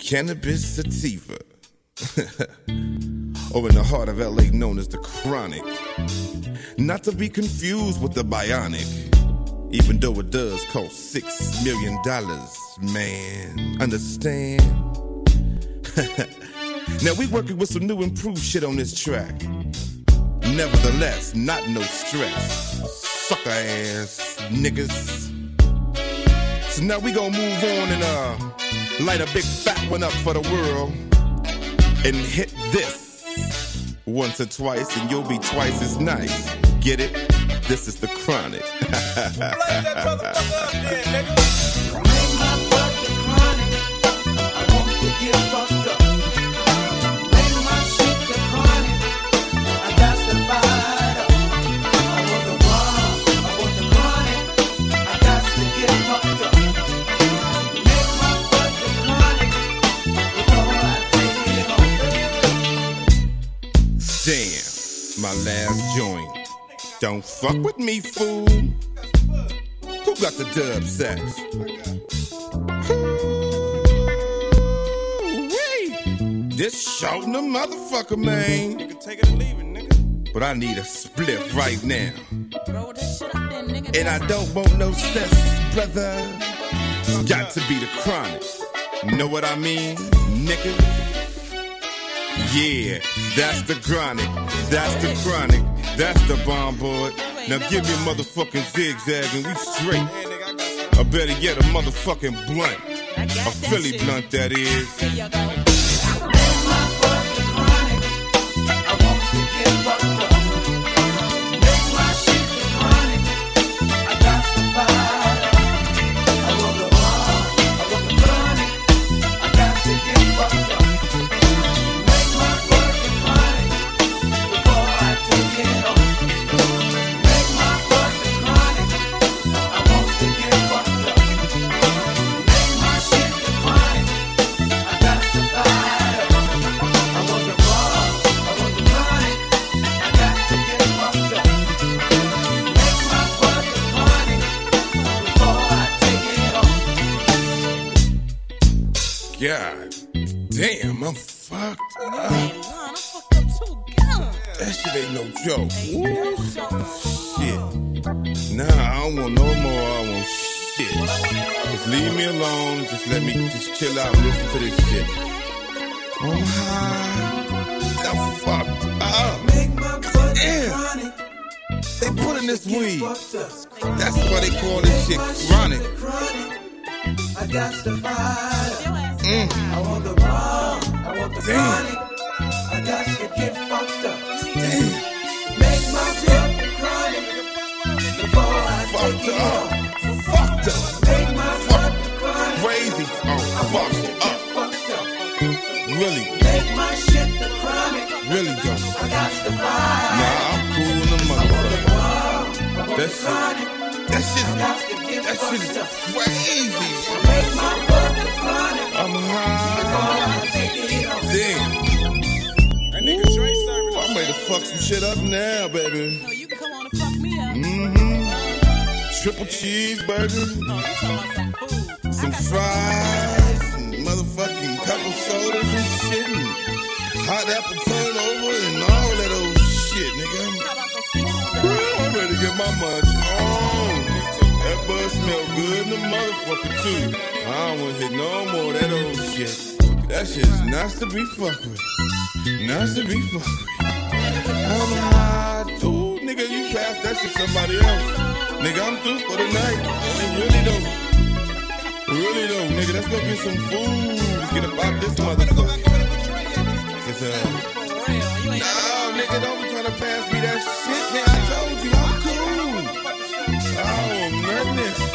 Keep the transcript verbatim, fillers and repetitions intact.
cannabis sativa. Or in the heart of L A known as the Chronic. Not to be confused with the Bionic. Even though it does cost six million dollars, man. Understand? Now we working with some new improved shit on this track. Nevertheless, not no stress. Sucker ass niggas. So now we gon' move on and uh light a big fat one up for the world. And hit this once or twice and you'll be twice as nice. Get it? This is the Chronic. Play that motherfucker up again, nigga. Make my butt the Chronic. I want to get fucked up. Make my shit the Chronic. I got to fire up. I want the bomb. I want the Chronic. I got to get fucked up. Make my butt the Chronic before I take it home. Damn, my last joint. Don't fuck with me, fool. Who got the dub sex? Ooh-wee. This shouting a motherfucker, man. You can take it or leave it, nigga. But I need a spliff right now. Throw this shit up there, nigga. And I don't want no cess, brother. It's got to be the Chronic. Know what I mean, nigga? Yeah, that's the Chronic. That's the Chronic. That's the bomb board. Now give me a motherfucking zigzag and we straight. Or better yet, a motherfucking blunt. A Philly blunt, that is. Here you go. Make my butt the Chronic. I want to get fucked up. Make my shit the Chronic. I got to fire up. I want the bomb. I want the Chronic. I got to get fucked up. Make my butt the Chronic before I take it home. Make my butt the Chronic. I want to get fucked up. Make my shit the Chronic. I got to fire up. I want the bomb. I want the Chronic. I got to get fucked up. Make my butt the Chronic before I take it home. God damn, I'm fucked up. Hey, Lon, I'm fucked up too. God. That shit ain't no joke. Hey, Woo. no joke. Shit. Nah, I don't want no more. I want shit. Just leave me alone. Just let me just chill out and listen to this shit. I'm high. I'm fucked up. Make my butt Damn. Chronic. They put in this weed. Fucked up. That's why they call this shit Chronic. I got to fire. Mm. I want the bomb. I want the Damn. Chronic. I got to get fucked up. Damn. Make my shit the Chronic before I take Fucked it up. home. Fucked up. Make my butt the Chronic. Crazy. I Oh, want to fucked get up. fucked up. Really, Make my shit the Chronic. really though. I got to fire. Nah, I'm cool in the motherfucker. That shit, Chronic. that shit, I got to get that shit fucked is up. crazy. Make my butt the Chronic I'm high. before I take it home. Damn. That nigga Dre serving I'm ready to fuck some shit up now, baby. No, you can come on and fuck me up. Mm-hmm. Triple cheeseburger, Oh, you talking about some food. some I got fries, some motherfucking couple sodas and shit, and hot apple turnover and all that old shit, nigga. How about some seafood? I'm ready to get my munch on. That bud smell good in the motherfucker too. I don't want to hit no more of that old shit. That shit is nice to be fucked with. Nice to be fucked with. I'm high too. Nigga, you pass that shit to somebody else. Nigga, I'm through for the night. Really though. Really though, nigga, let's go get some food. Let's get up out this motherfucker. It's uh For real. You ain't no, nigga, don't be trying to pass me that shit, man. I told you I'm cool. Oh, nothing.